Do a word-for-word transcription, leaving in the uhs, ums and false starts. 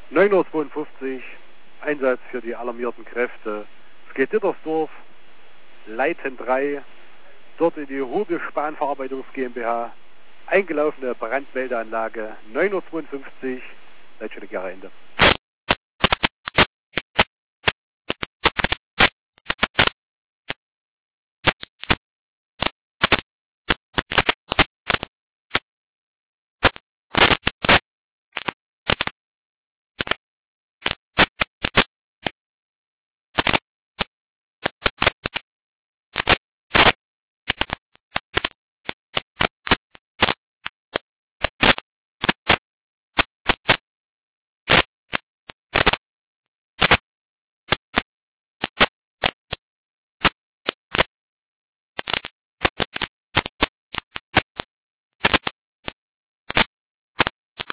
neun Uhr zweiundfünfzig, Einsatz für die alarmierten Kräfte. Es geht Dittersdorf, Leiten drei, dort in die Huge Spanverarbeitungs GmbH, eingelaufene Brandmeldeanlage, neun Uhr zweiundfünfzig, Leitstelle Gera Ende.